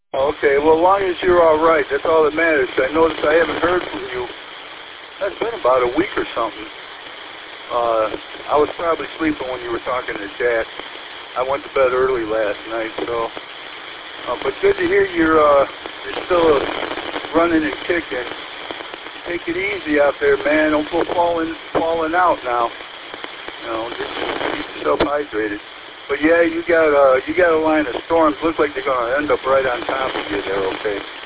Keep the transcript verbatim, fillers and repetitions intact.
Okay, well, as long as you're all right, that's all that matters. I noticed I haven't heard from you. That's been about a week or something. Uh, I was probably sleeping when you were talking to Jack. I went to bed early last night, so. Uh, but good to hear you're, uh, you're still running and kicking. Take it easy out there, man. Don't go falling, falling out now. You know, just keep yourself hydrated. But yeah, you got uh, you got a line of storms. Look like they're gonna end up right on top of you there. Okay.